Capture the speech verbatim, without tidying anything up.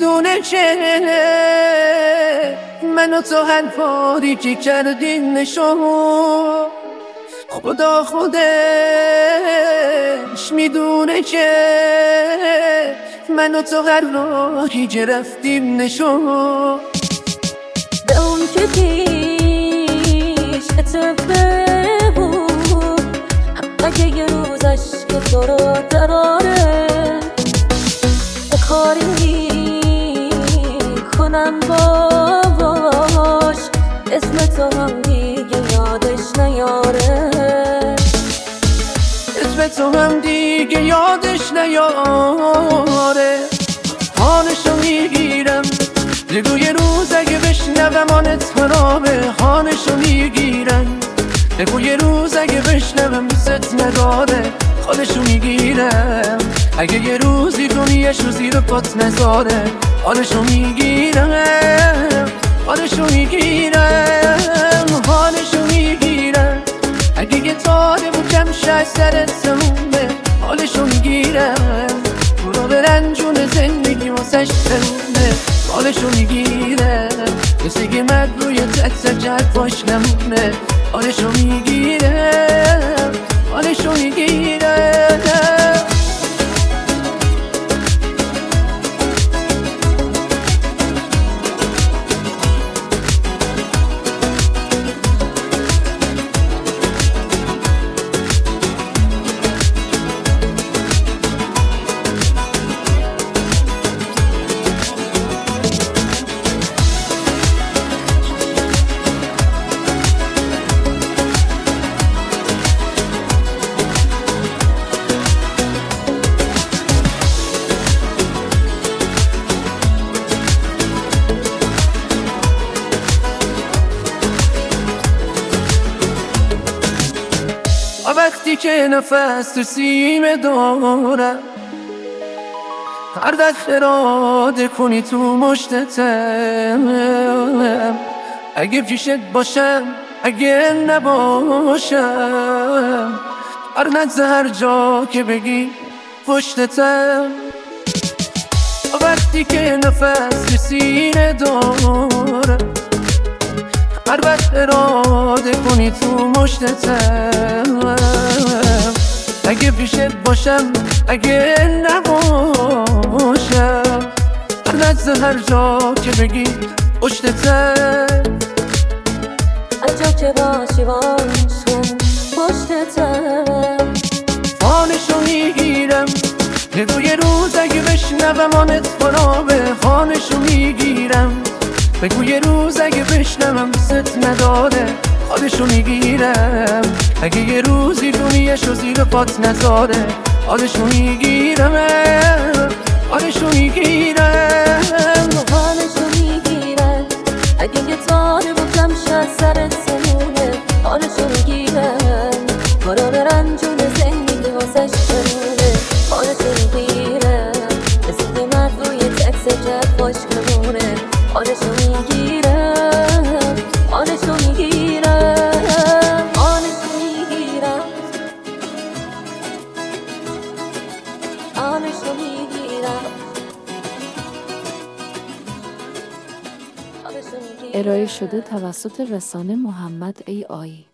میدونه که من و تو هر باری که کردیم نشون خدا خودش میدونه که من و تو هر راهی که رفتیم نشون به اون که پیش اتفه بود اگه یه روزش که تو رو دراره به کاری میکنم باش اسم تو هم دیگه یادش نیاره اسم تو هم دیگه یادش نیاره حالشو میگیرم بگو یه روز اگه بشنوم آنت خرابه حالشو میگیرم بگو یه روز اگه بشنوم دوست نداره خودشو میگیرم اگه یه روزی دنیاش رو زیر پات نذاره حالشو میگیرم حالشو میگیرم حالشو میگیرم اگه یه تاره بود کمشه سرت تمومه حالشو میگیرم برو برنجون زندگی واسش تمومه حالشو میگیرم کسی که من روی تک تک حرفاش نمونه حالشو میگیرم حالشو میگیرم وقتی که نفس تو سینه دارم هر دست اراده کنی تو مشتتم اگه پیشت باشم اگه نباشم هر نزد هر جا که بگی پشتتم وقتی که نفس تو سینه دارم هر وقت اراده کنی تو مشتتم اگه پیشت باشم اگه نباشم هر نزد هر جا که بگی پشتتم هر جا که باشی باشم پشتتم حالشو میگیرم بگو یه روز اگه بشنوم آنت خرابه حالشو میگیرم بگو یه روز اگه بشنوم دوست نداره حالشو میگیرم اگه یه روزی دنیاشو زیر پات نذاره حالشو میگیرم حالشو میگیرم حالشو میگیرم اگه یه تاره بودم شد سرت سمونه حالشو میگیرم برو برنجون زندگی واسش تمونه حالشو میگیرم مثل که مرد روی تکس جد باش کمونه حالشو میگیرم حالشو میگیرم حالشو میگیرم حالشو میگیرم ارائه شده توسط رسانه محمد ای آی